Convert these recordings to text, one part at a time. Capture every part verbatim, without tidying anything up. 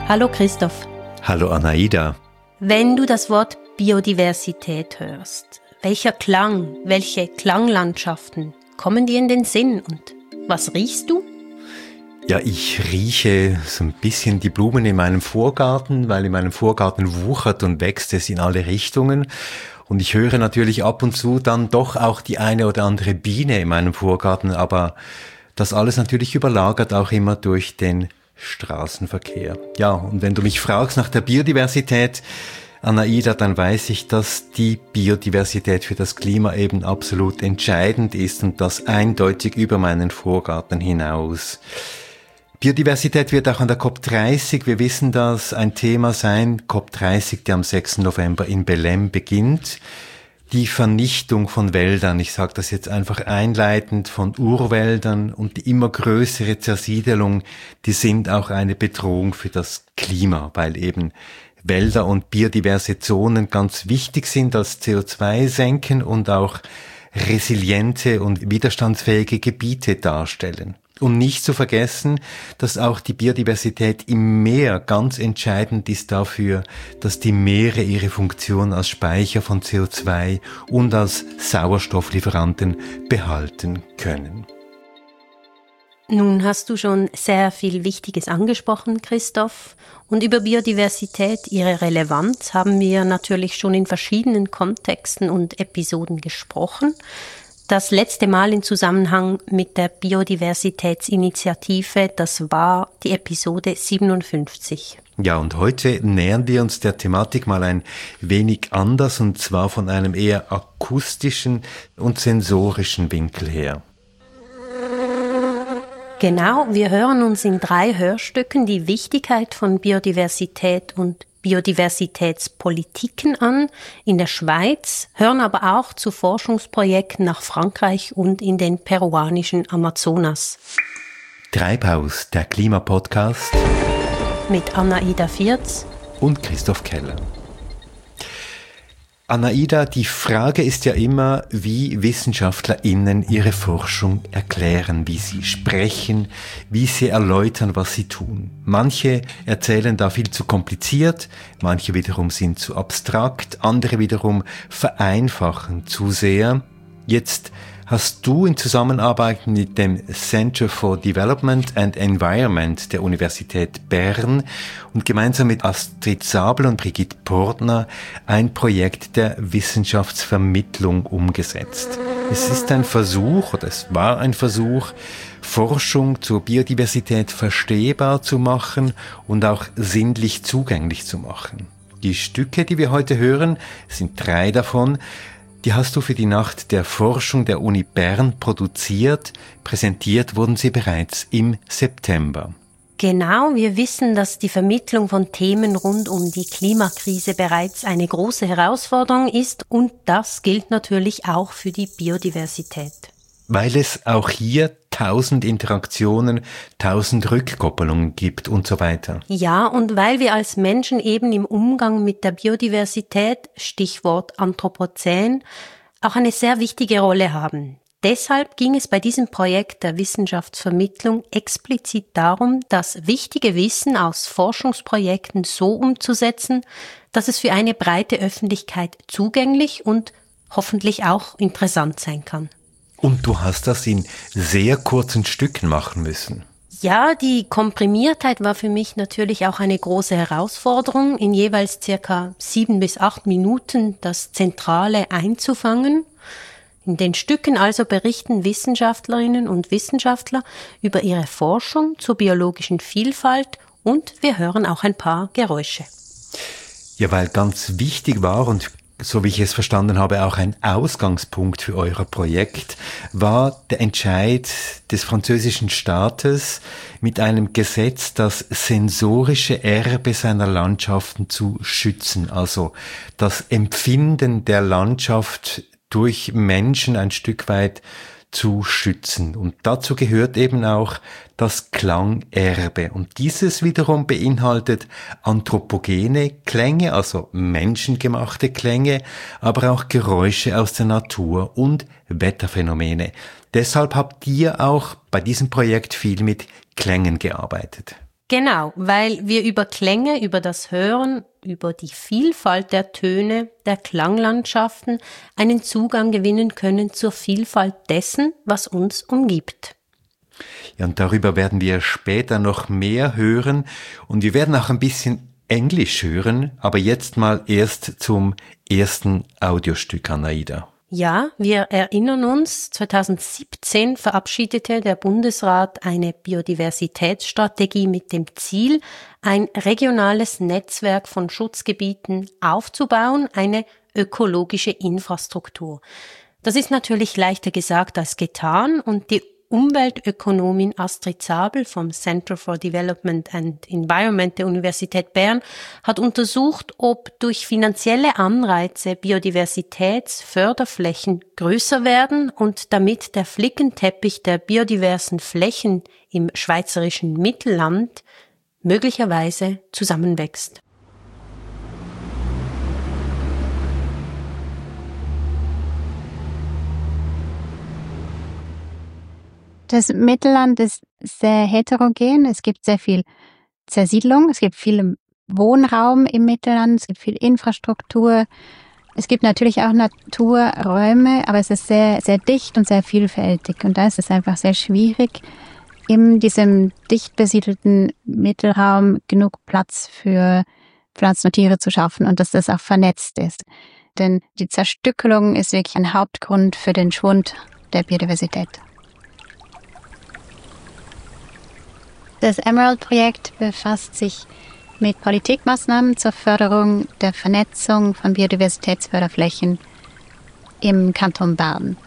Hallo Christoph. Hallo Anaïda. Wenn du das Wort Biodiversität hörst, welcher Klang, welche Klanglandschaften kommen dir in den Sinn und was riechst du? Ja, ich rieche so ein bisschen die Blumen in meinem Vorgarten, weil in meinem Vorgarten wuchert und wächst es in alle Richtungen. Und ich höre natürlich ab und zu dann doch auch die eine oder andere Biene in meinem Vorgarten, aber das alles natürlich überlagert auch immer durch den Straßenverkehr. Ja, und wenn du mich fragst nach der Biodiversität, Anaïda, dann weiß ich, dass die Biodiversität für das Klima eben absolut entscheidend ist und das eindeutig über meinen Vorgarten hinaus. Biodiversität wird auch an der C O P dreißig, wir wissen das, ein Thema sein, C O P dreißig, die am sechsten November in Belém beginnt. Die Vernichtung von Wäldern, ich sage das jetzt einfach einleitend, von Urwäldern und die immer größere Zersiedelung, die sind auch eine Bedrohung für das Klima, weil eben Wälder und biodiverse Zonen ganz wichtig sind als C O zwei Senken und auch resiliente und widerstandsfähige Gebiete darstellen. Und nicht zu vergessen, dass auch die Biodiversität im Meer ganz entscheidend ist dafür, dass die Meere ihre Funktion als Speicher von C O zwei und als Sauerstofflieferanten behalten können. Nun hast du schon sehr viel Wichtiges angesprochen, Christoph. Und über Biodiversität, ihre Relevanz, haben wir natürlich schon in verschiedenen Kontexten und Episoden gesprochen. Das letzte Mal im Zusammenhang mit der Biodiversitätsinitiative, das war die Episode siebenundfünfzig. Ja, und heute nähern wir uns der Thematik mal ein wenig anders, und zwar von einem eher akustischen und sensorischen Winkel her. Genau, wir hören uns in drei Hörstücken die Wichtigkeit von Biodiversität und Biodiversitätspolitiken an in der Schweiz, hören aber auch zu Forschungsprojekten nach Frankreich und in den peruanischen Amazonas. Treibhaus, der Klimapodcast mit Anaïda Vierz und Christoph Keller. Anaïda, die Frage ist ja immer, wie WissenschaftlerInnen ihre Forschung erklären, wie sie sprechen, wie sie erläutern, was sie tun. Manche erzählen da viel zu kompliziert, manche wiederum sind zu abstrakt, andere wiederum vereinfachen zu sehr. Jetzt hast du in Zusammenarbeit mit dem Center for Development and Environment der Universität Bern und gemeinsam mit Astrid Sabel und Brigitte Portner ein Projekt der Wissenschaftsvermittlung umgesetzt. Es ist ein Versuch, oder es war ein Versuch, Forschung zur Biodiversität verstehbar zu machen und auch sinnlich zugänglich zu machen. Die Stücke, die wir heute hören, sind drei davon, die hast du für die Nacht der Forschung der Uni Bern produziert. Präsentiert wurden sie bereits im September. Genau, wir wissen, dass die Vermittlung von Themen rund um die Klimakrise bereits eine große Herausforderung ist, und das gilt natürlich auch für die Biodiversität. Weil es auch hier tausend Interaktionen, tausend Rückkoppelungen gibt und so weiter. Ja, und weil wir als Menschen eben im Umgang mit der Biodiversität, Stichwort Anthropozän, auch eine sehr wichtige Rolle haben. Deshalb ging es bei diesem Projekt der Wissenschaftsvermittlung explizit darum, das wichtige Wissen aus Forschungsprojekten so umzusetzen, dass es für eine breite Öffentlichkeit zugänglich und hoffentlich auch interessant sein kann. Und du hast das in sehr kurzen Stücken machen müssen. Ja, die Komprimiertheit war für mich natürlich auch eine große Herausforderung, in jeweils circa sieben bis acht Minuten das Zentrale einzufangen. In den Stücken also berichten Wissenschaftlerinnen und Wissenschaftler über ihre Forschung zur biologischen Vielfalt, und wir hören auch ein paar Geräusche. Ja, weil ganz wichtig war und so wie ich es verstanden habe, auch ein Ausgangspunkt für euer Projekt, war der Entscheid des französischen Staates, mit einem Gesetz das sensorische Erbe seiner Landschaften zu schützen, also das Empfinden der Landschaft durch Menschen ein Stück weit zu schützen. Und dazu gehört eben auch das Klangerbe. Und dieses wiederum beinhaltet anthropogene Klänge, also menschengemachte Klänge, aber auch Geräusche aus der Natur und Wetterphänomene. Deshalb habt ihr auch bei diesem Projekt viel mit Klängen gearbeitet. Genau, weil wir über Klänge, über das Hören, über die Vielfalt der Töne, der Klanglandschaften einen Zugang gewinnen können zur Vielfalt dessen, was uns umgibt. Ja, und darüber werden wir später noch mehr hören und wir werden auch ein bisschen Englisch hören, aber jetzt mal erst zum ersten Audiostück, Anaïda. Ja, wir erinnern uns, zwanzig siebzehn verabschiedete der Bundesrat eine Biodiversitätsstrategie mit dem Ziel, ein regionales Netzwerk von Schutzgebieten aufzubauen, eine ökologische Infrastruktur. Das ist natürlich leichter gesagt als getan und die Umweltökonomin Astrid Zabel vom Center for Development and Environment der Universität Bern hat untersucht, ob durch finanzielle Anreize Biodiversitätsförderflächen größer werden und damit der Flickenteppich der biodiversen Flächen im schweizerischen Mittelland möglicherweise zusammenwächst. Das Mittelland ist sehr heterogen. Es gibt sehr viel Zersiedlung, es gibt viel Wohnraum im Mittelland, es gibt viel Infrastruktur. Es gibt natürlich auch Naturräume, aber es ist sehr, sehr dicht und sehr vielfältig. Und da ist es einfach sehr schwierig, in diesem dicht besiedelten Mittelraum genug Platz für Pflanzen und Tiere zu schaffen und dass das auch vernetzt ist. Denn die Zerstückelung ist wirklich ein Hauptgrund für den Schwund der Biodiversität. Das Emerald-Projekt befasst sich mit Politikmaßnahmen zur Förderung der Vernetzung von Biodiversitätsförderflächen im Kanton Bern.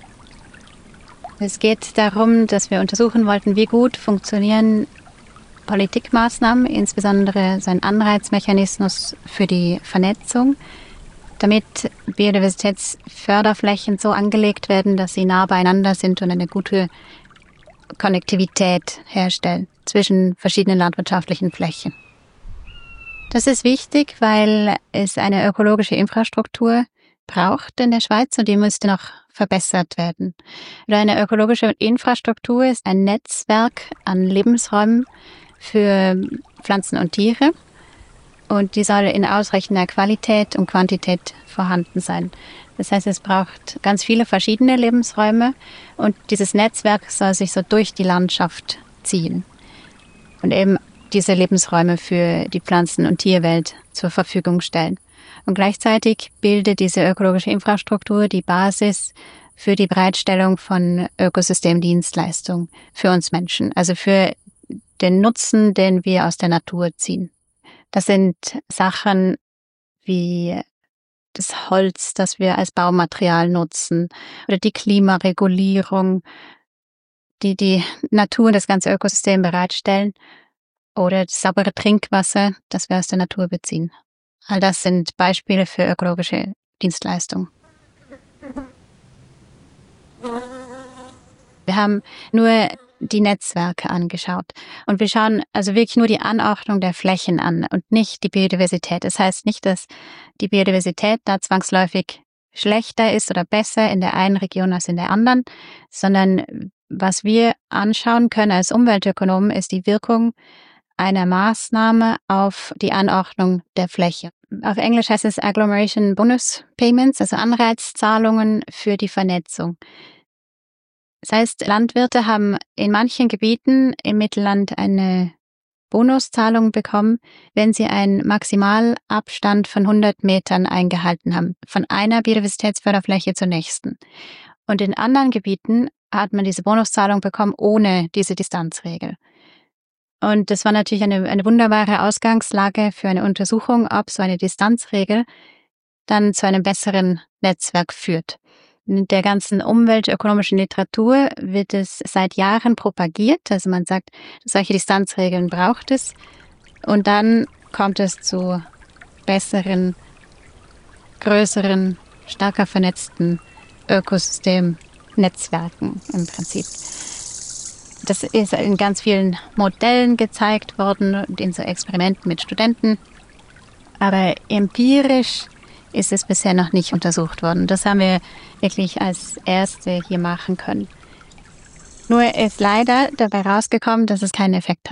Es geht darum, dass wir untersuchen wollten, wie gut funktionieren Politikmaßnahmen, insbesondere so ein Anreizmechanismus für die Vernetzung, damit Biodiversitätsförderflächen so angelegt werden, dass sie nah beieinander sind und eine gute Konnektivität herstellen zwischen verschiedenen landwirtschaftlichen Flächen. Das ist wichtig, weil es eine ökologische Infrastruktur braucht in der Schweiz und die müsste noch verbessert werden. Eine ökologische Infrastruktur ist ein Netzwerk an Lebensräumen für Pflanzen und Tiere und die soll in ausreichender Qualität und Quantität vorhanden sein. Das heißt, es braucht ganz viele verschiedene Lebensräume und dieses Netzwerk soll sich so durch die Landschaft ziehen und eben diese Lebensräume für die Pflanzen- und Tierwelt zur Verfügung stellen. Und gleichzeitig bildet diese ökologische Infrastruktur die Basis für die Bereitstellung von Ökosystemdienstleistungen für uns Menschen, also für den Nutzen, den wir aus der Natur ziehen. Das sind Sachen wie das Holz, das wir als Baumaterial nutzen, oder die Klimaregulierung, die die Natur und das ganze Ökosystem bereitstellen, oder das saubere Trinkwasser, das wir aus der Natur beziehen. All das sind Beispiele für ökologische Dienstleistungen. Wir haben nur die Netzwerke angeschaut. Und wir schauen also wirklich nur die Anordnung der Flächen an und nicht die Biodiversität. Das heißt nicht, dass die Biodiversität da zwangsläufig schlechter ist oder besser in der einen Region als in der anderen, sondern was wir anschauen können als Umweltökonomen ist die Wirkung einer Maßnahme auf die Anordnung der Fläche. Auf Englisch heißt es Agglomeration Bonus Payments, also Anreizzahlungen für die Vernetzung. Das heißt, Landwirte haben in manchen Gebieten im Mittelland eine Bonuszahlung bekommen, wenn sie einen Maximalabstand von hundert Metern eingehalten haben, von einer Biodiversitätsförderfläche zur nächsten. Und in anderen Gebieten hat man diese Bonuszahlung bekommen ohne diese Distanzregel. Und das war natürlich eine, eine wunderbare Ausgangslage für eine Untersuchung, ob so eine Distanzregel dann zu einem besseren Netzwerk führt. In der ganzen umweltökonomischen Literatur wird es seit Jahren propagiert. Also man sagt, solche Distanzregeln braucht es. Und dann kommt es zu besseren, größeren, stärker vernetzten Ökosystemnetzwerken im Prinzip. Das ist in ganz vielen Modellen gezeigt worden und in so Experimenten mit Studenten. Aber empirisch ist es bisher noch nicht untersucht worden. Das haben wir wirklich als Erste hier machen können. Nur ist leider dabei rausgekommen, dass es keinen Effekt hat.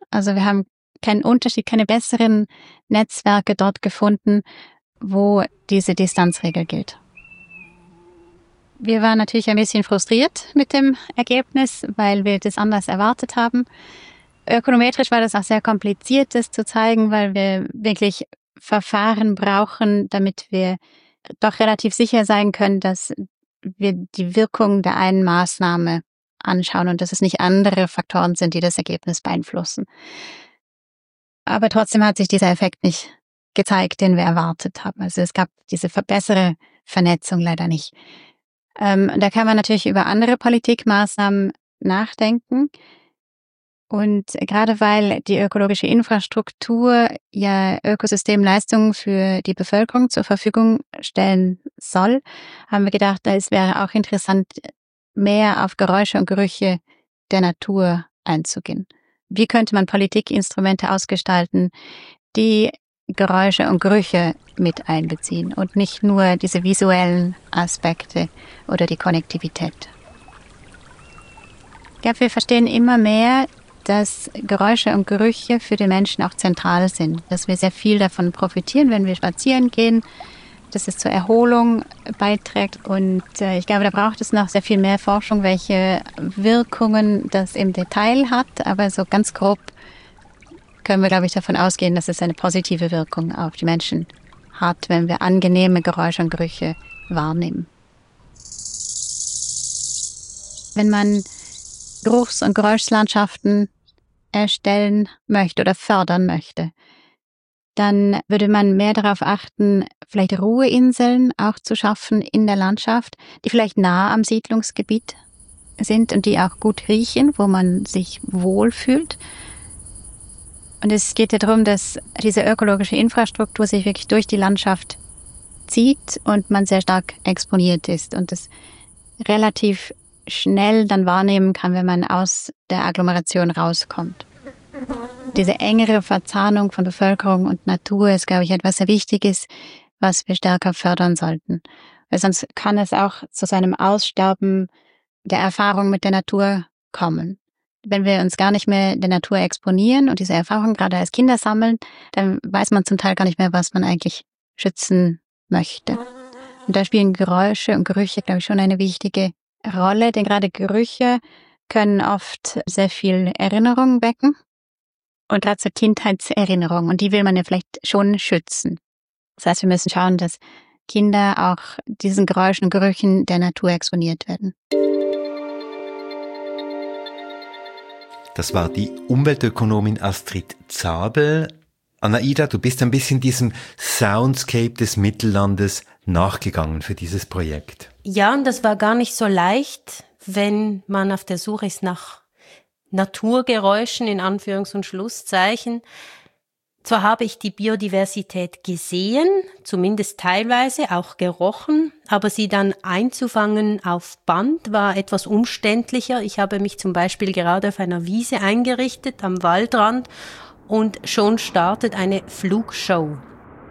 Also wir haben keinen Unterschied, keine besseren Netzwerke dort gefunden, wo diese Distanzregel gilt. Wir waren natürlich ein bisschen frustriert mit dem Ergebnis, weil wir das anders erwartet haben. Ökonometrisch war das auch sehr kompliziert, das zu zeigen, weil wir wirklich Verfahren brauchen, damit wir doch relativ sicher sein können, dass wir die Wirkung der einen Maßnahme anschauen und dass es nicht andere Faktoren sind, die das Ergebnis beeinflussen. Aber trotzdem hat sich dieser Effekt nicht gezeigt, den wir erwartet haben. Also es gab diese bessere Vernetzung leider nicht. Ähm, da kann man natürlich über andere Politikmaßnahmen nachdenken. Und gerade weil die ökologische Infrastruktur ja Ökosystemleistungen für die Bevölkerung zur Verfügung stellen soll, haben wir gedacht, es wäre auch interessant, mehr auf Geräusche und Gerüche der Natur einzugehen. Wie könnte man Politikinstrumente ausgestalten, die Geräusche und Gerüche mit einbeziehen und nicht nur diese visuellen Aspekte oder die Konnektivität? Ich glaube, wir verstehen immer mehr, dass Geräusche und Gerüche für den Menschen auch zentral sind, dass wir sehr viel davon profitieren, wenn wir spazieren gehen, dass es zur Erholung beiträgt. Und äh, ich glaube, da braucht es noch sehr viel mehr Forschung, welche Wirkungen das im Detail hat. Aber so ganz grob können wir, glaube ich, davon ausgehen, dass es eine positive Wirkung auf die Menschen hat, wenn wir angenehme Geräusche und Gerüche wahrnehmen. Wenn man Geruchs- und Geräuschlandschaften erstellen möchte oder fördern möchte, dann würde man mehr darauf achten, vielleicht Ruheinseln auch zu schaffen in der Landschaft, die vielleicht nah am Siedlungsgebiet sind und die auch gut riechen, wo man sich wohlfühlt. Und es geht ja darum, dass diese ökologische Infrastruktur sich wirklich durch die Landschaft zieht und man sehr stark exponiert ist und es relativ schnell dann wahrnehmen kann, wenn man aus der Agglomeration rauskommt. Diese engere Verzahnung von Bevölkerung und Natur ist, glaube ich, etwas sehr Wichtiges, was wir stärker fördern sollten. Weil sonst kann es auch zu seinem Aussterben der Erfahrung mit der Natur kommen. Wenn wir uns gar nicht mehr der Natur exponieren und diese Erfahrung gerade als Kinder sammeln, dann weiß man zum Teil gar nicht mehr, was man eigentlich schützen möchte. Und da spielen Geräusche und Gerüche, glaube ich, schon eine wichtige Rolle, denn gerade Gerüche können oft sehr viel Erinnerung wecken und gerade zur Kindheitserinnerung und die will man ja vielleicht schon schützen. Das heißt, wir müssen schauen, dass Kinder auch diesen Geräuschen und Gerüchen der Natur exponiert werden. Das war die Umweltökonomin Astrid Zabel. Anaïda, du bist ein bisschen diesem Soundscape des Mittellandes nachgegangen für dieses Projekt. Ja, und das war gar nicht so leicht, wenn man auf der Suche ist nach Naturgeräuschen in Anführungs- und Schlusszeichen. Zwar habe ich die Biodiversität gesehen, zumindest teilweise, auch gerochen, aber sie dann einzufangen auf Band war etwas umständlicher. Ich habe mich zum Beispiel gerade auf einer Wiese eingerichtet, am Waldrand, und schon startet eine Flugshow.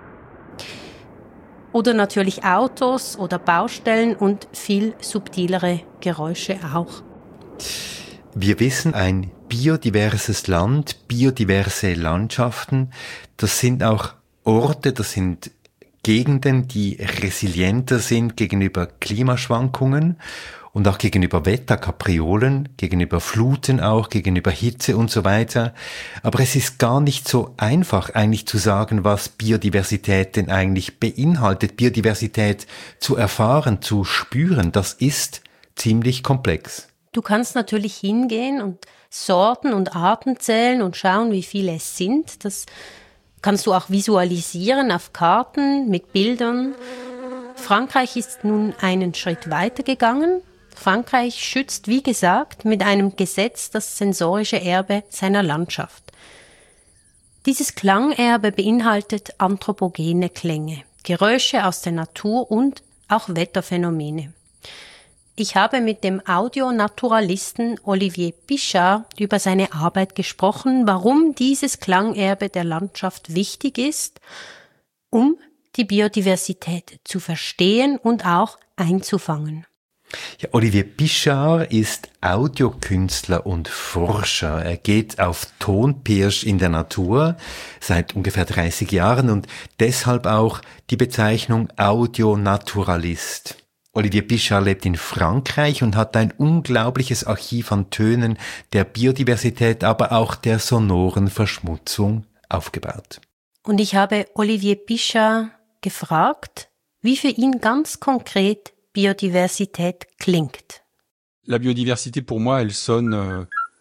Oder natürlich Autos oder Baustellen und viel subtilere Geräusche auch. Wir wissen, ein biodiverses Land, biodiverse Landschaften, das sind auch Orte, das sind Gegenden, die resilienter sind gegenüber Klimaschwankungen und auch gegenüber Wetterkapriolen, gegenüber Fluten auch, gegenüber Hitze und so weiter. Aber es ist gar nicht so einfach eigentlich zu sagen, was Biodiversität denn eigentlich beinhaltet. Biodiversität zu erfahren, zu spüren, das ist ziemlich komplex. Du kannst natürlich hingehen und Sorten und Arten zählen und schauen, wie viele es sind. Das kannst du auch visualisieren auf Karten mit Bildern. Frankreich ist nun einen Schritt weiter gegangen. Frankreich schützt, wie gesagt, mit einem Gesetz das sensorische Erbe seiner Landschaft. Dieses Klangerbe beinhaltet anthropogene Klänge, Geräusche aus der Natur und auch Wetterphänomene. Ich habe mit dem Audionaturalisten Olivier Pichard über seine Arbeit gesprochen, warum dieses Klangerbe der Landschaft wichtig ist, um die Biodiversität zu verstehen und auch einzufangen. Ja, Olivier Pichard ist Audiokünstler und Forscher. Er geht auf Tonpirsch in der Natur seit ungefähr dreißig Jahren und deshalb auch die Bezeichnung Audionaturalist. Olivier Pichard lebt in Frankreich und hat ein unglaubliches Archiv an Tönen der Biodiversität, aber auch der sonoren Verschmutzung aufgebaut. Und ich habe Olivier Pichard gefragt, wie für ihn ganz konkret Biodiversität klingt. La biodiversité pour moi, elle sonne. Euh,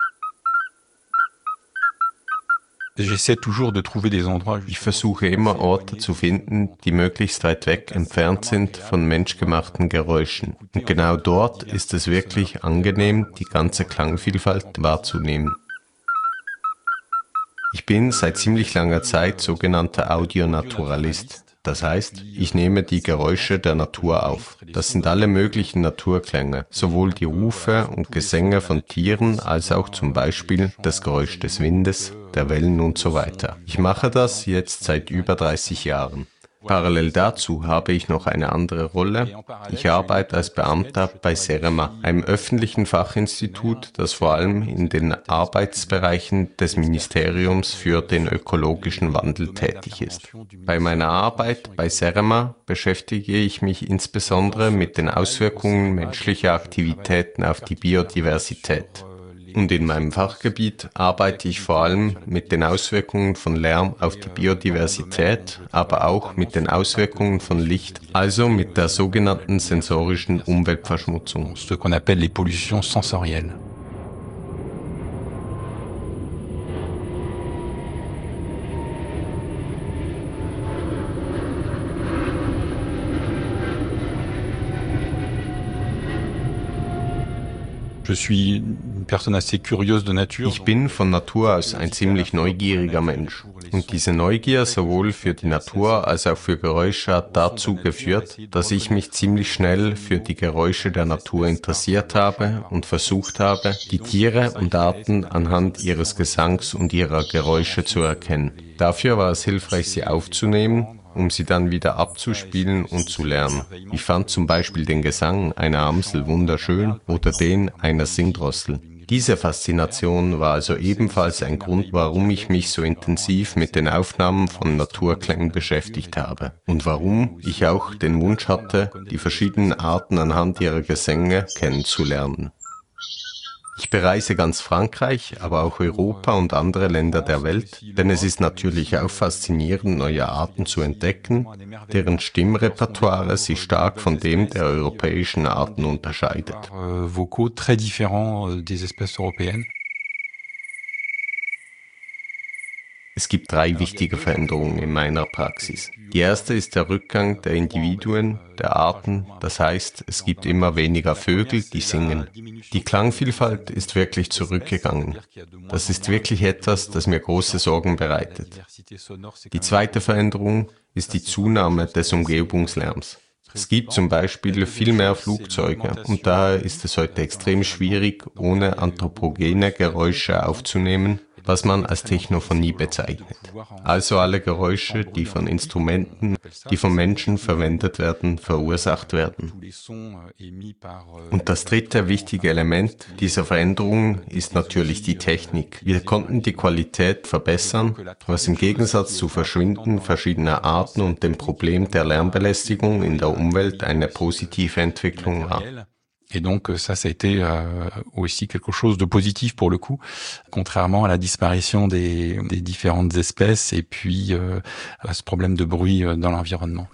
j'essaie toujours de trouver des endroits. Ich versuche immer Orte zu finden, die möglichst weit weg entfernt sind von menschgemachten Geräuschen. Und genau dort ist es wirklich angenehm, die ganze Klangvielfalt wahrzunehmen. Ich bin seit ziemlich langer Zeit sogenannter Audionaturalist. Das heißt, ich nehme die Geräusche der Natur auf. Das sind alle möglichen Naturklänge, sowohl die Rufe und Gesänge von Tieren, als auch zum Beispiel das Geräusch des Windes, der Wellen und so weiter. Ich mache das jetzt seit über dreißig Jahren. Parallel dazu habe ich noch eine andere Rolle. Ich arbeite als Beamter bei CEREMA, einem öffentlichen Fachinstitut, das vor allem in den Arbeitsbereichen des Ministeriums für den ökologischen Wandel tätig ist. Bei meiner Arbeit bei CEREMA beschäftige ich mich insbesondere mit den Auswirkungen menschlicher Aktivitäten auf die Biodiversität. Und in meinem Fachgebiet arbeite ich vor allem mit den Auswirkungen von Lärm auf die Biodiversität, aber auch mit den Auswirkungen von Licht, also mit der sogenannten sensorischen Umweltverschmutzung. Ce qu'on appelle les pollutions sensorielles. Ich bin von Natur aus ein ziemlich neugieriger Mensch. Und diese Neugier sowohl für die Natur als auch für Geräusche hat dazu geführt, dass ich mich ziemlich schnell für die Geräusche der Natur interessiert habe und versucht habe, die Tiere und Arten anhand ihres Gesangs und ihrer Geräusche zu erkennen. Dafür war es hilfreich, sie aufzunehmen, um sie dann wieder abzuspielen und zu lernen. Ich fand zum Beispiel den Gesang einer Amsel wunderschön oder den einer Singdrossel. Diese Faszination war also ebenfalls ein Grund, warum ich mich so intensiv mit den Aufnahmen von Naturklängen beschäftigt habe und warum ich auch den Wunsch hatte, die verschiedenen Arten anhand ihrer Gesänge kennenzulernen. Ich bereise ganz Frankreich, aber auch Europa und andere Länder der Welt, denn es ist natürlich auch faszinierend, neue Arten zu entdecken, deren Stimmrepertoire sich stark von dem der europäischen Arten unterscheidet. Vocaux très différents des espèces européennes. Es gibt drei wichtige Veränderungen in meiner Praxis. Die erste ist der Rückgang der Individuen, der Arten, das heißt, es gibt immer weniger Vögel, die singen. Die Klangvielfalt ist wirklich zurückgegangen. Das ist wirklich etwas, das mir große Sorgen bereitet. Die zweite Veränderung ist die Zunahme des Umgebungslärms. Es gibt zum Beispiel viel mehr Flugzeuge und daher ist es heute extrem schwierig, ohne anthropogene Geräusche aufzunehmen, was man als Technophonie bezeichnet. Also alle Geräusche, die von Instrumenten, die von Menschen verwendet werden, verursacht werden. Und das dritte wichtige Element dieser Veränderung ist natürlich die Technik. Wir konnten die Qualität verbessern, was im Gegensatz zu Verschwinden verschiedener Arten und dem Problem der Lärmbelästigung in der Umwelt eine positive Entwicklung war. Et donc ça, ça a été euh, aussi quelque chose de positif pour le coup, contrairement à la disparition des, des différentes espèces et puis euh, à ce problème de bruit dans l'environnement.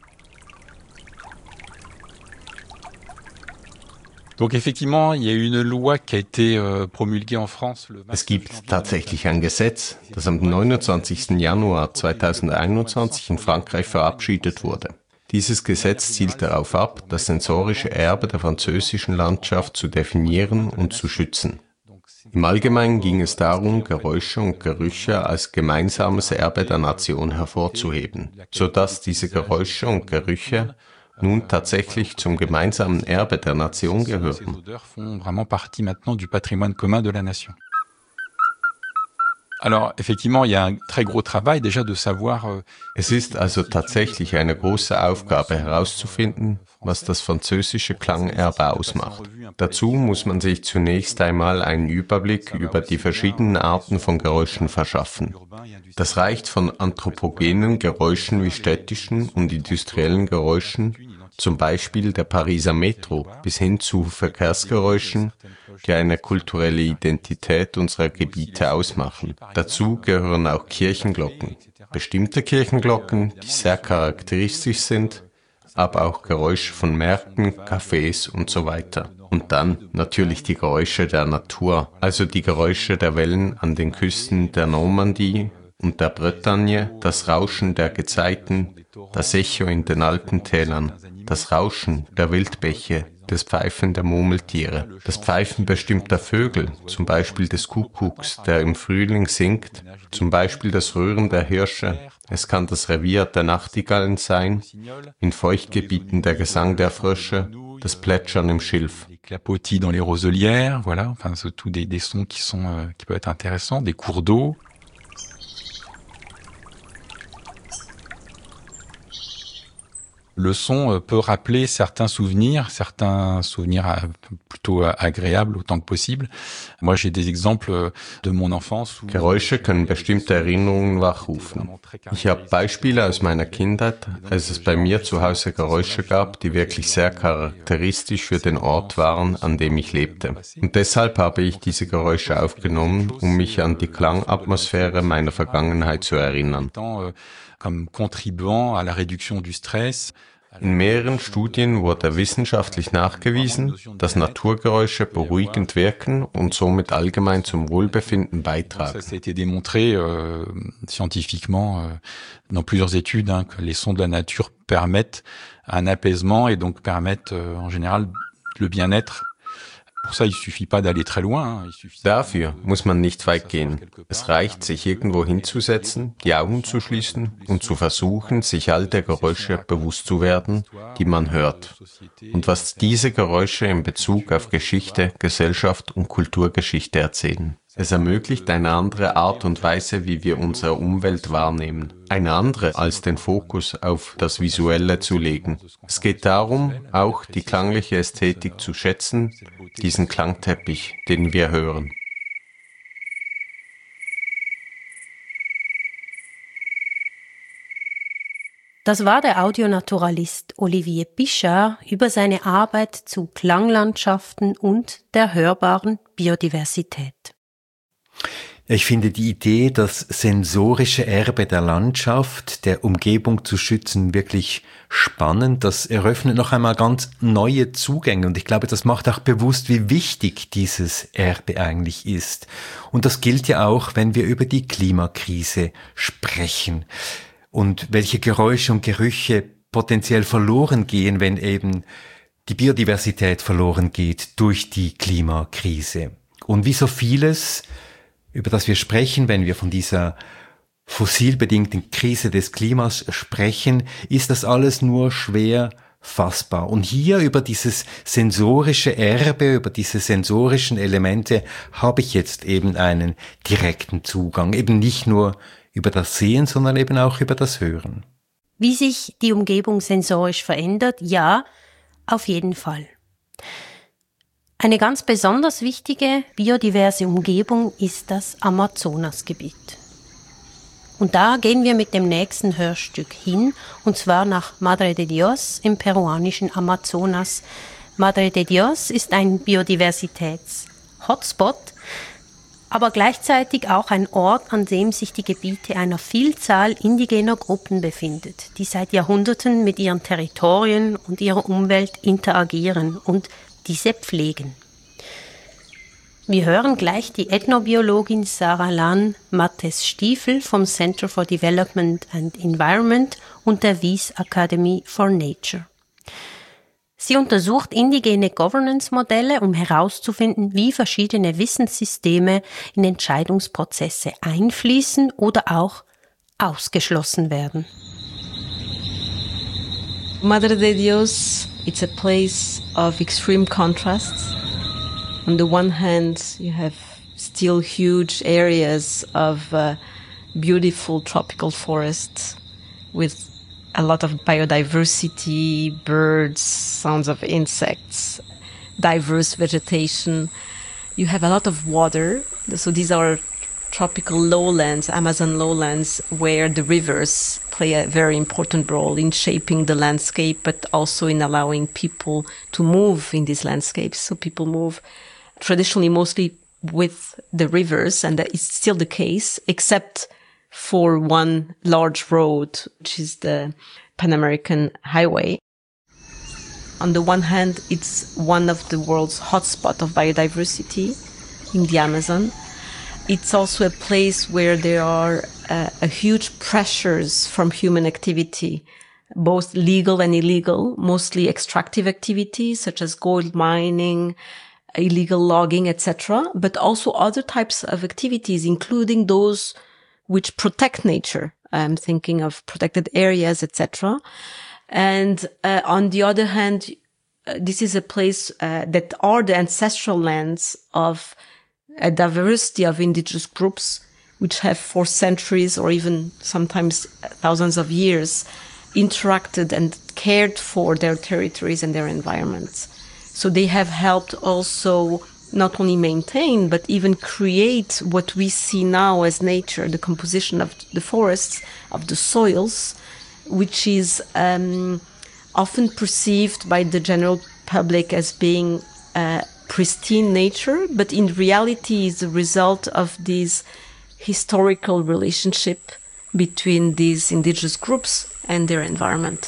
Donc effectivement, il y a eu une loi qui a été euh, promulguée en France. Es gibt tatsächlich ein Gesetz, das am neunundzwanzigsten Januar zweitausendeinundzwanzig in Frankreich verabschiedet wurde. Dieses Gesetz zielt darauf ab, das sensorische Erbe der französischen Landschaft zu definieren und zu schützen. Im Allgemeinen ging es darum, Geräusche und Gerüche als gemeinsames Erbe der Nation hervorzuheben, sodass diese Geräusche und Gerüche nun tatsächlich zum gemeinsamen Erbe der Nation gehören. Alors, effectivement, il y a un très gros travail déjà de savoir. Euh, es ist also tatsächlich eine große Aufgabe herauszufinden, was das französische Klangerbe ausmacht. Dazu muss man sich zunächst einmal einen Überblick über die verschiedenen Arten von Geräuschen verschaffen. Das reicht von anthropogenen Geräuschen wie städtischen und industriellen Geräuschen, zum Beispiel der Pariser Metro, bis hin zu Verkehrsgeräuschen, die eine kulturelle Identität unserer Gebiete ausmachen. Dazu gehören auch Kirchenglocken. Bestimmte Kirchenglocken, die sehr charakteristisch sind, aber auch Geräusche von Märkten, Cafés und so weiter. Und dann natürlich die Geräusche der Natur, also die Geräusche der Wellen an den Küsten der Normandie und der Bretagne, das Rauschen der Gezeiten, das Echo in den Alpentälern, das Rauschen der Wildbäche, das Pfeifen der Murmeltiere, das Pfeifen bestimmter Vögel, zum Beispiel des Kuckucks, der im Frühling singt, zum Beispiel das Röhren der Hirsche. Es kann das Revier der Nachtigallen sein, in Feuchtgebieten der Gesang der Frösche, das Plätschern im Schilf. Les clapotis dans les roselières, voilà, enfin c'est tout des, des sons qui sont euh, qui peuvent être intéressants, des cours d'eau. Le son peut rappeler certains souvenirs, certains souvenirs plutôt agréables autant que possible. Moi, j'ai des exemples de mon enfance. Geräusche können bestimmte Erinnerungen wachrufen. Ich habe Beispiele aus meiner Kindheit, als es bei mir zu Hause Geräusche gab, die wirklich sehr charakteristisch für den Ort waren, an dem ich lebte. Und deshalb habe ich diese Geräusche aufgenommen, um mich an die Klangatmosphäre meiner Vergangenheit zu erinnern. Comme contribuant à la réduction du stress. In mehreren Studien wurde wissenschaftlich nachgewiesen, dass Naturgeräusche beruhigend wirken und somit allgemein zum Wohlbefinden beitragen. Ça a été démontré euh, scientifiquement euh, dans plusieurs études hein, que les sons de la nature permettent un apaisement et donc permettent euh, en général le bien-être. Pour ça, il suffit pas d'aller très loin. Dafür muss man nicht weit gehen. Es reicht, sich irgendwo hinzusetzen, die Augen zu schließen und zu versuchen, sich all der Geräusche bewusst zu werden, die man hört. Und was diese Geräusche in Bezug auf Geschichte, Gesellschaft und Kulturgeschichte erzählen. Es ermöglicht eine andere Art und Weise, wie wir unsere Umwelt wahrnehmen. Eine andere, als den Fokus auf das Visuelle zu legen. Es geht darum, auch die klangliche Ästhetik zu schätzen, diesen Klangteppich, den wir hören. Das war der Audionaturalist Olivier Pichard über seine Arbeit zu Klanglandschaften und der hörbaren Biodiversität. Ich finde die Idee, das sensorische Erbe der Landschaft, der Umgebung zu schützen, wirklich spannend. Das eröffnet noch einmal ganz neue Zugänge und ich glaube, das macht auch bewusst, wie wichtig dieses Erbe eigentlich ist. Und das gilt ja auch, wenn wir über die Klimakrise sprechen und welche Geräusche und Gerüche potenziell verloren gehen, wenn eben die Biodiversität verloren geht durch die Klimakrise. Und wie so vieles, über das wir sprechen, wenn wir von dieser fossilbedingten Krise des Klimas sprechen, ist das alles nur schwer fassbar. Und hier über dieses sensorische Erbe, über diese sensorischen Elemente habe ich jetzt eben einen direkten Zugang. Eben nicht nur über das Sehen, sondern eben auch über das Hören. Wie sich die Umgebung sensorisch verändert? Ja, auf jeden Fall. Eine ganz besonders wichtige biodiverse Umgebung ist das Amazonasgebiet. Und da gehen wir mit dem nächsten Hörstück hin, und zwar nach Madre de Dios im peruanischen Amazonas. Madre de Dios ist ein Biodiversitäts-Hotspot, aber gleichzeitig auch ein Ort, an dem sich die Gebiete einer Vielzahl indigener Gruppen befindet, die seit Jahrhunderten mit ihren Territorien und ihrer Umwelt interagieren und diese pflegen. Wir hören gleich die Ethnobiologin Sarah Lan Mattes-Stiefel vom Center for Development and Environment und der Wyss Academy for Nature. Sie untersucht indigene Governance-Modelle, um herauszufinden, wie verschiedene Wissenssysteme in Entscheidungsprozesse einfließen oder auch ausgeschlossen werden. Madre de Dios, it's a place of extreme contrasts. On the one hand, you have still huge areas of uh, beautiful tropical forests with a lot of biodiversity, birds, sounds of insects, diverse vegetation. You have a lot of water. So these are tropical lowlands, Amazon lowlands, where the rivers play a very important role in shaping the landscape, but also in allowing people to move in these landscapes. So people move traditionally mostly with the rivers, and that is still the case, except for one large road, which is the Pan American Highway. On the one hand, it's one of the world's hotspot of biodiversity in the Amazon. It's also a place where there are uh, a huge pressures from human activity, both legal and illegal, mostly extractive activities such as gold mining, illegal logging, et cetera, but also other types of activities, including those which protect nature. I'm thinking of protected areas, et cetera. And uh, on the other hand, uh, this is a place uh, that are the ancestral lands of a diversity of indigenous groups, which have for centuries or even sometimes thousands of years interacted and cared for their territories and their environments. So they have helped also not only maintain, but even create what we see now as nature, the composition of the forests, of the soils, which is um, often perceived by the general public as being uh, pristine nature, but in reality is a result of this historical relationship between these indigenous groups and their environment.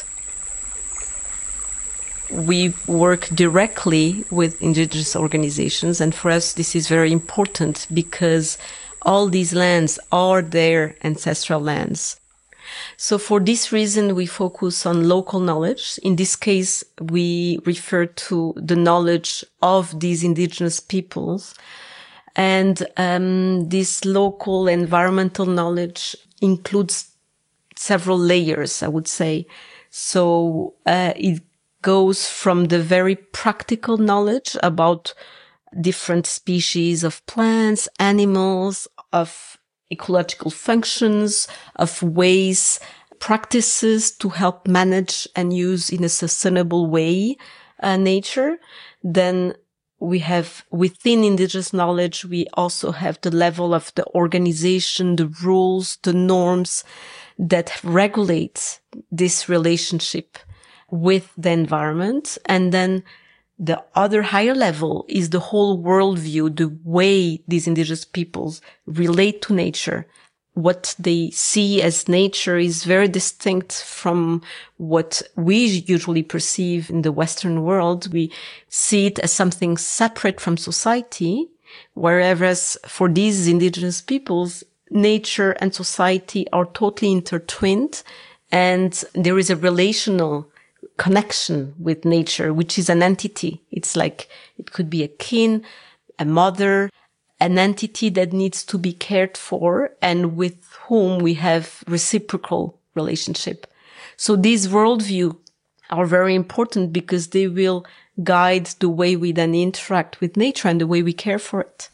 We work directly with indigenous organizations, and for us this is very important because all these lands are their ancestral lands. So for this reason, we focus on local knowledge. In this case, we refer to the knowledge of these indigenous peoples. And um, this local environmental knowledge includes several layers, I would say. So uh, it goes from the very practical knowledge about different species of plants, animals, of ecological functions, of ways, practices to help manage and use in a sustainable way uh, nature. Then we have within indigenous knowledge, we also have the level of the organization, the rules, the norms that regulate this relationship with the environment. And then the other higher level is the whole worldview, the way these indigenous peoples relate to nature. What they see as nature is very distinct from what we usually perceive in the Western world. We see it as something separate from society, whereas for these indigenous peoples, nature and society are totally intertwined, and there is a relational connection with nature, which is an entity. It's like, it could be a kin, a mother, an entity that needs to be cared for and with whom we have reciprocal relationship. So these worldview are very important because they will guide the way we then interact with nature and the way we care for it.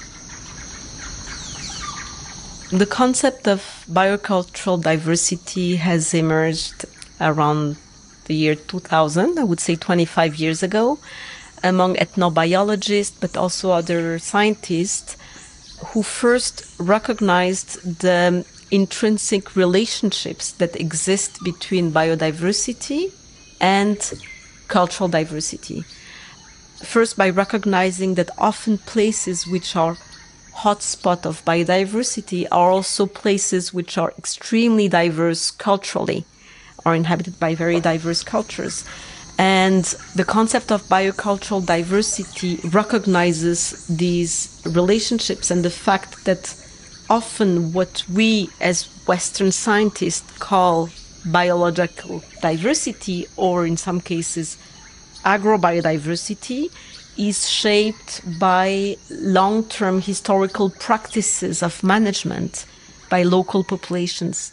The concept of biocultural diversity has emerged around the year two thousand, I would say twenty-five years ago, among ethnobiologists, but also other scientists who first recognized the intrinsic relationships that exist between biodiversity and cultural diversity. First, by recognizing that often places which are hotspot of biodiversity are also places which are extremely diverse culturally, are inhabited by very diverse cultures. And the concept of biocultural diversity recognizes these relationships and the fact that often what we as Western scientists call biological diversity, or in some cases agrobiodiversity, is shaped by long-term historical practices of management by local populations.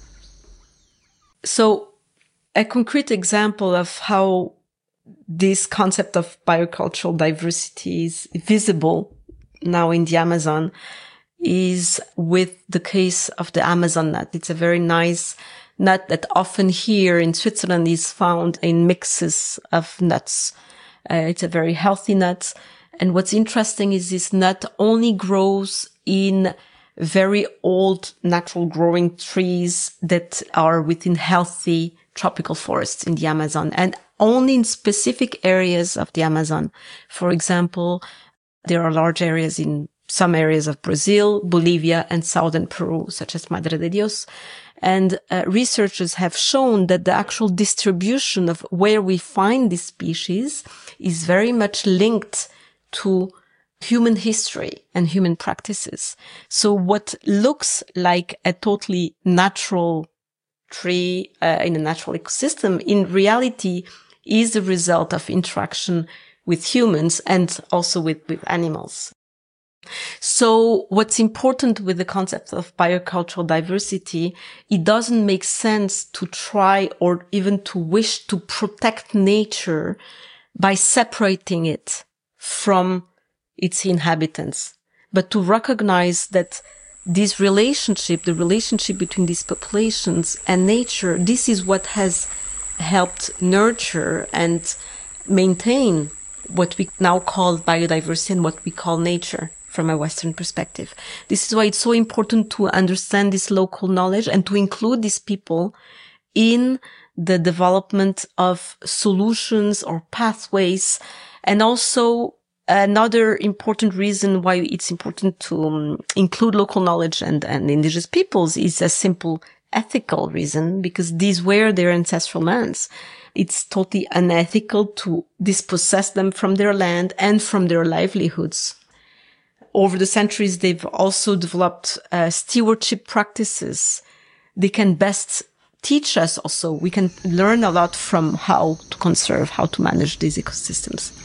So a concrete example of how this concept of biocultural diversity is visible now in the Amazon is with the case of the Amazon nut. It's a very nice nut that often here in Switzerland is found in mixes of nuts. Uh, it's a very healthy nut. And what's interesting is this nut only grows in very old natural growing trees that are within healthy tropical forests in the Amazon, and only in specific areas of the Amazon. For example, there are large areas in some areas of Brazil, Bolivia, and southern Peru, such as Madre de Dios. And uh, researchers have shown that the actual distribution of where we find this species is very much linked to human history and human practices. So what looks like a totally natural tree uh, in a natural ecosystem, in reality is the result of interaction with humans and also with, with animals. So what's important with the concept of biocultural diversity, it doesn't make sense to try or even to wish to protect nature by separating it from its inhabitants, but to recognize that this relationship, the relationship between these populations and nature, this is what has helped nurture and maintain what we now call biodiversity and what we call nature from a Western perspective. This is why it's so important to understand this local knowledge and to include these people in the development of solutions or pathways. And also another important reason why it's important to um, include local knowledge and, and indigenous peoples is a simple ethical reason, because these were their ancestral lands. It's totally unethical to dispossess them from their land and from their livelihoods. Over the centuries, they've also developed uh, stewardship practices. They can best teach us also. We can learn a lot from how to conserve, how to manage these ecosystems.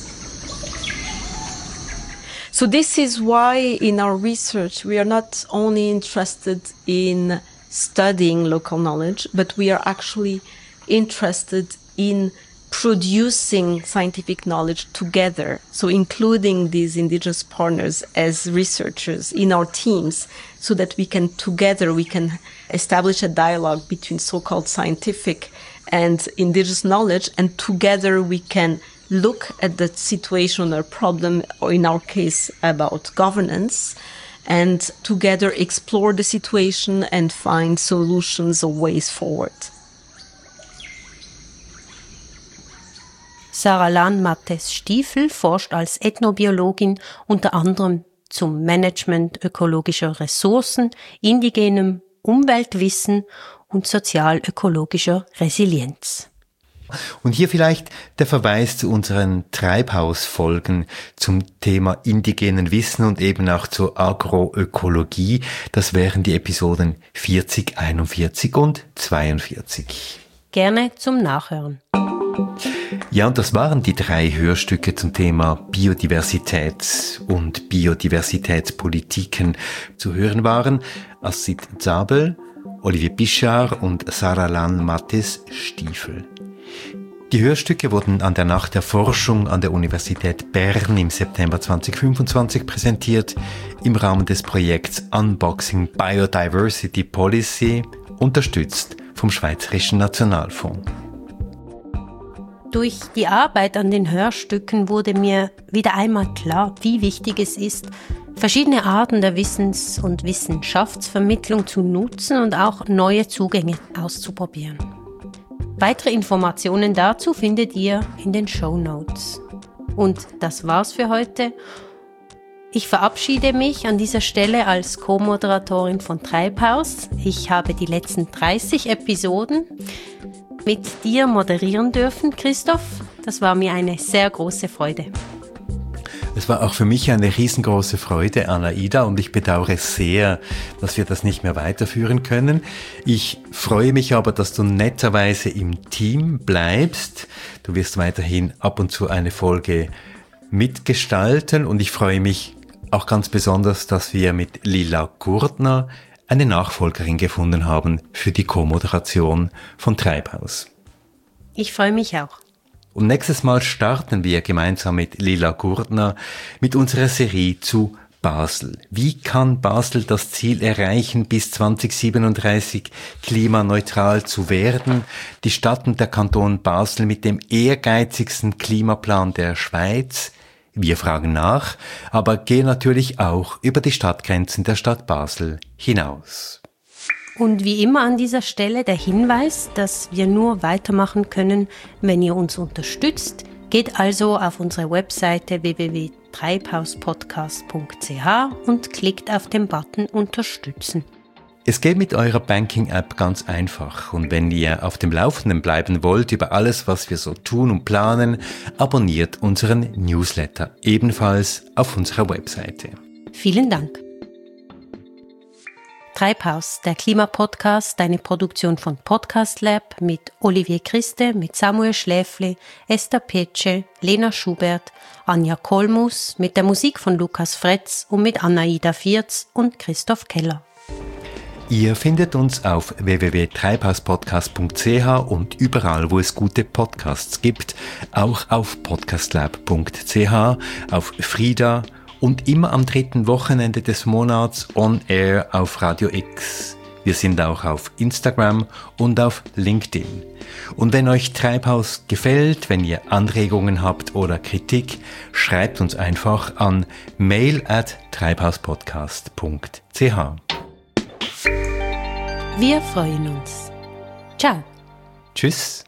So this is why in our research, we are not only interested in studying local knowledge, but we are actually interested in producing scientific knowledge together. So including these indigenous partners as researchers in our teams, so that we can together, we can establish a dialogue between so-called scientific and indigenous knowledge, and together we can look at the situation or problem, or in our case about governance, and together explore the situation and find solutions or ways forward. Sara-Lan Matthes-Stiefel forscht als Ethnobiologin unter anderem zum Management ökologischer Ressourcen, indigenem Umweltwissen und sozial-ökologischer Resilienz. Und hier vielleicht der Verweis zu unseren Treibhausfolgen zum Thema indigenen Wissen und eben auch zur Agroökologie. Das wären die Episoden vierzig, einundvierzig und zweiundvierzig. Gerne zum Nachhören. Ja, und das waren die drei Hörstücke zum Thema Biodiversität und Biodiversitätspolitiken. Zu hören waren Assit Zabel, Olivier Pichard und Sara-Lan Matthes-Stiefel. Die Hörstücke wurden an der Nacht der Forschung an der Universität Bern im September zweitausendfünfundzwanzig präsentiert, im Rahmen des Projekts Unboxing Biodiversity Policy, unterstützt vom Schweizerischen Nationalfonds. Durch die Arbeit an den Hörstücken wurde mir wieder einmal klar, wie wichtig es ist, verschiedene Arten der Wissens- und Wissenschaftsvermittlung zu nutzen und auch neue Zugänge auszuprobieren. Weitere Informationen dazu findet ihr in den Shownotes. Und das war's für heute. Ich verabschiede mich an dieser Stelle als Co-Moderatorin von Treibhaus. Ich habe die letzten dreißig Episoden mit dir moderieren dürfen, Christoph. Das war mir eine sehr große Freude. Es war auch für mich eine riesengroße Freude, Anaida, und ich bedauere sehr, dass wir das nicht mehr weiterführen können. Ich freue mich aber, dass du netterweise im Team bleibst. Du wirst weiterhin ab und zu eine Folge mitgestalten, und ich freue mich auch ganz besonders, dass wir mit Lila Gurtner eine Nachfolgerin gefunden haben für die Co-Moderation von Treibhaus. Ich freue mich auch. Und nächstes Mal starten wir gemeinsam mit Lila Gurdner mit unserer Serie zu Basel. Wie kann Basel das Ziel erreichen, bis zwanzig siebenunddreißig klimaneutral zu werden? Die Stadt und der Kanton Basel mit dem ehrgeizigsten Klimaplan der Schweiz. Wir fragen nach, aber gehen natürlich auch über die Stadtgrenzen der Stadt Basel hinaus. Und wie immer an dieser Stelle der Hinweis, dass wir nur weitermachen können, wenn ihr uns unterstützt. Geht also auf unsere Webseite w w w punkt treibhauspodcast punkt c h und klickt auf den Button Unterstützen. Es geht mit eurer Banking-App ganz einfach und wenn ihr auf dem Laufenden bleiben wollt über alles, was wir so tun und planen, abonniert unseren Newsletter, ebenfalls auf unserer Webseite. Vielen Dank. Treibhaus, der Klimapodcast, eine Produktion von Podcast Lab mit Olivier Christe, mit Samuel Schläfli, Esther Petsche, Lena Schubert, Anja Kolmus, mit der Musik von Lukas Fretz und mit Anna-Ida Vierz und Christoph Keller. Ihr findet uns auf w w w punkt treibhauspodcast punkt c h und überall, wo es gute Podcasts gibt, auch auf podcastlab punkt c h, auf Frida und immer am dritten Wochenende des Monats on air auf Radio X. Wir sind auch auf Instagram und auf LinkedIn. Und wenn euch Treibhaus gefällt, wenn ihr Anregungen habt oder Kritik, schreibt uns einfach an mail at treibhauspodcast punkt c h. Wir freuen uns. Ciao. Tschüss.